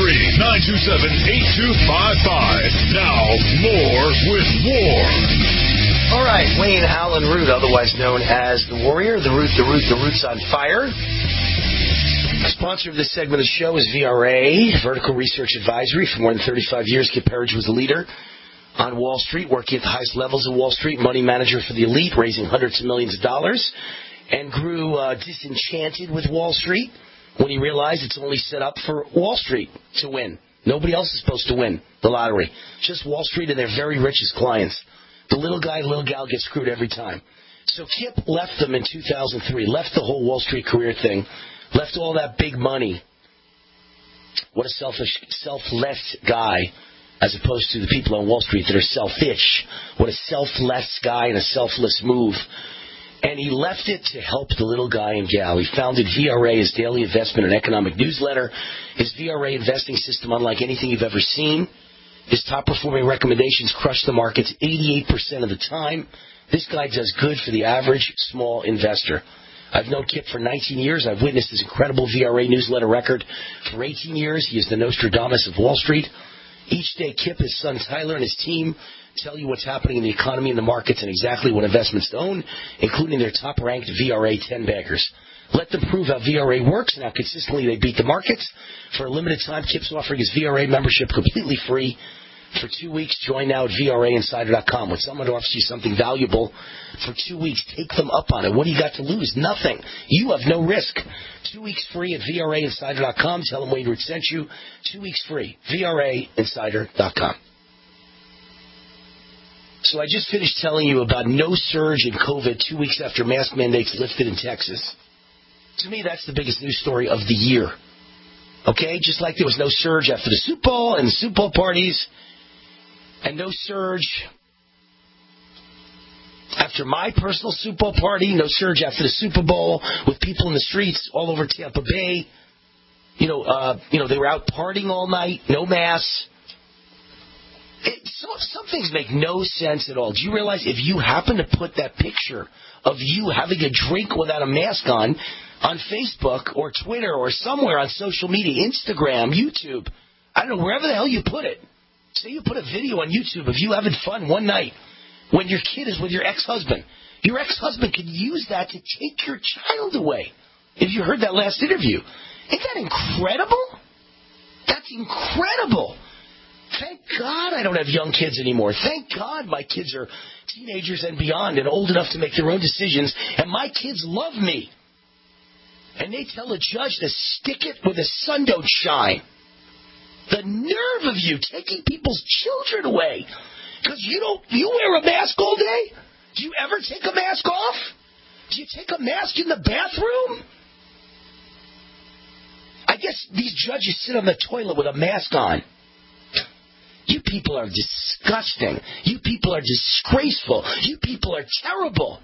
833-927-8255. Now, more with War. All right, Wayne Allen Root, otherwise known as The Warrior, The Root's on Fire. The sponsor of this segment of the show is VRA, Vertical Research Advisory. For more than 35 years, Kip Perridge was the leader on Wall Street, working at the highest levels of Wall Street, money manager for the elite, raising hundreds of millions of dollars, and grew disenchanted with Wall Street when he realized it's only set up for Wall Street to win. Nobody else is supposed to win the lottery. Just Wall Street and their very richest clients. The little guy, little gal gets screwed every time. So Kip left them in 2003, left the whole Wall Street career thing, left all that big money. What a selfless guy. As opposed to the people on Wall Street that are selfish. What a selfless guy and a selfless move. And he left it to help the little guy and gal. He founded VRA, his daily investment and economic newsletter. His VRA investing system, unlike anything you've ever seen. His top-performing recommendations crush the markets 88% of the time. This guy does good for the average small investor. I've known Kip for 19 years. I've witnessed his incredible VRA newsletter record for 18 years. He is the Nostradamus of Wall Street. Each day, Kip, his son Tyler, and his team tell you what's happening in the economy and the markets and exactly what investments to own, including their top-ranked VRA 10-baggers. Let them prove how VRA works and how consistently they beat the markets. For a limited time, Kip's offering his VRA membership completely free. For 2 weeks, join now at VRAinsider.com. When someone offers you something valuable for 2 weeks, take them up on it. What do you got to lose? Nothing. You have no risk. 2 weeks free at VRAinsider.com. Tell them Wayne Root sent you. 2 weeks free. VRAinsider.com. So I just finished telling you about no surge in COVID 2 weeks after mask mandates lifted in Texas. To me, that's the biggest news story of the year. Okay? Just like there was no surge after the Super Bowl and the Super Bowl parties. And no surge after my personal Super Bowl party. No surge after the Super Bowl with people in the streets all over Tampa Bay. They were out partying all night. No masks. Some things make no sense at all. Do you realize if you happen to put that picture of you having a drink without a mask on Facebook or Twitter or somewhere on social media, Instagram, YouTube, I don't know, wherever the hell you put it. Say you put a video on YouTube of you having fun one night when your kid is with your ex-husband. Your ex-husband could use that to take your child away. If you heard that last interview. Isn't that incredible? That's incredible. Thank God I don't have young kids anymore. Thank God my kids are teenagers and beyond and old enough to make their own decisions, and my kids love me. And they tell a judge to stick it where the sun don't shine. The nerve of you taking people's children away because you wear a mask all day? Do you ever take a mask off? Do you take a mask in the bathroom? I guess these judges sit on the toilet with a mask on. You people are disgusting. You people are disgraceful. You people are terrible.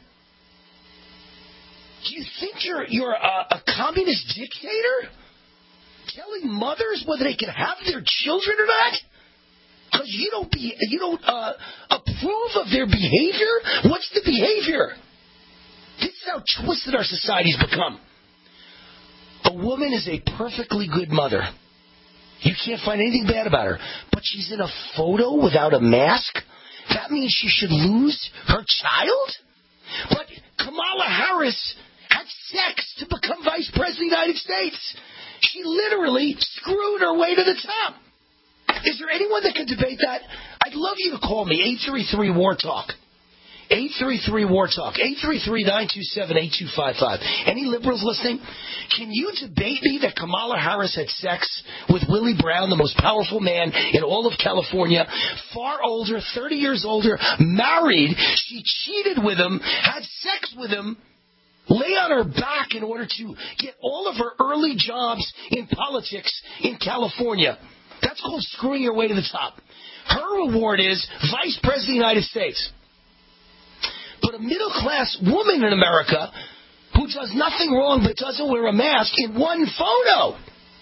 Do you think you're a communist dictator? Telling mothers whether they can have their children or not? Because you don't approve of their behavior? What's the behavior? This is how twisted our society's become. A woman is a perfectly good mother. You can't find anything bad about her. But she's in a photo without a mask? That means she should lose her child? But Kamala Harris had sex to become Vice President of the United States. She literally screwed her way to the top. Is there anyone that can debate that? I'd love you to call me, 833-WAR-TALK. 833-WAR-TALK. 833-927-8255. Any liberals listening? Can you debate me that Kamala Harris had sex with Willie Brown, the most powerful man in all of California, far older, 30 years older, married, she cheated with him, had sex with him, lay on her back in order to get all of her early jobs in politics in California. That's called screwing your way to the top. Her reward is Vice President of the United States. But a middle-class woman in America who does nothing wrong but doesn't wear a mask in one photo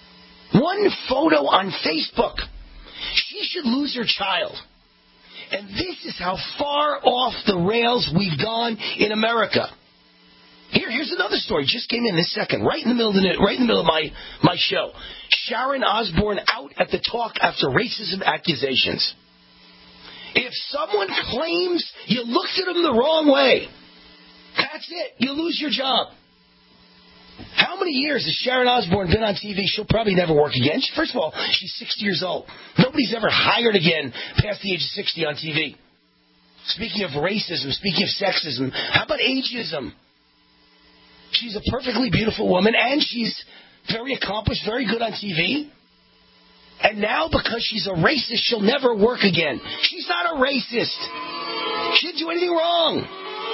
on Facebook, she should lose her child. And this is how far off the rails we've gone in America. Here's another story. Just came in this second, right in the middle of my show. Sharon Osbourne out at the talk after racism accusations. If someone claims you looked at them the wrong way, that's it. You lose your job. How many years has Sharon Osbourne been on TV? She'll probably never work again. First of all, she's 60 years old. Nobody's ever hired again past the age of 60 on TV. Speaking of racism, speaking of sexism, how about ageism? She's a perfectly beautiful woman, and she's very accomplished, very good on TV. And now, because she's a racist, she'll never work again. She's not a racist. She didn't do anything wrong.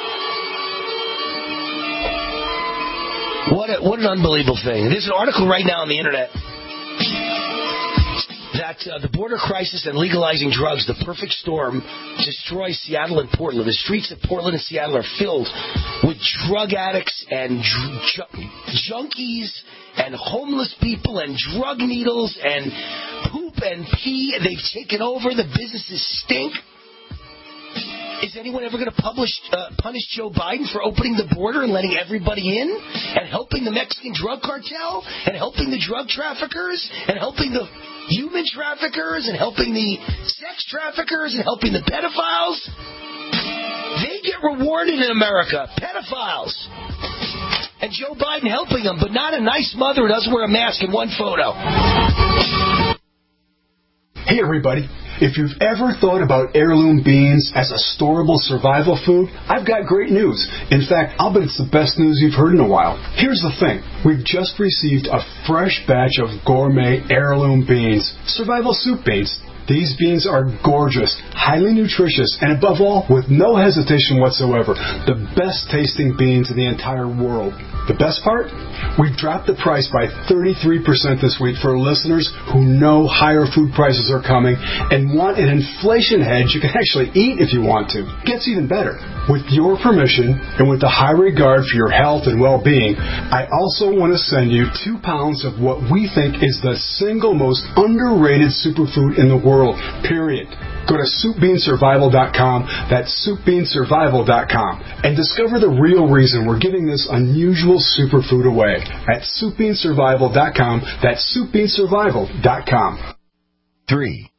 What an unbelievable thing. There's an article right now on the internet that the border crisis and legalizing drugs, the perfect storm, destroys Seattle and Portland. The streets of Portland and Seattle are filled with drug addicts and junkies and homeless people and drug needles and poop and pee. They've taken over. The businesses stink. Is anyone ever going to punish Joe Biden for opening the border and letting everybody in and helping the Mexican drug cartel and helping the drug traffickers and helping the human traffickers and helping the sex traffickers and helping the pedophiles? They get rewarded in America. Pedophiles. And Joe Biden helping them, but not a nice mother who doesn't wear a mask in one photo. Hey, everybody. If you've ever thought about heirloom beans as a storable survival food, I've got great news. In fact, I'll bet it's the best news you've heard in a while. Here's the thing. We've just received a fresh batch of gourmet heirloom beans, survival soup beans. These beans are gorgeous, highly nutritious, and above all, with no hesitation whatsoever, the best tasting beans in the entire world. The best part? We've dropped the price by 33% this week for listeners who know higher food prices are coming and want an inflation hedge you can actually eat if you want to. Gets even better. With your permission and with the high regard for your health and well-being, I also want to send you 2 pounds of what we think is the single most underrated superfood in the world. Period. Go to SoupBeanSurvival.com, that's SoupBeanSurvival.com, and discover the real reason we're giving this unusual superfood away at SoupBeanSurvival.com, that's SoupBeanSurvival.com. 3.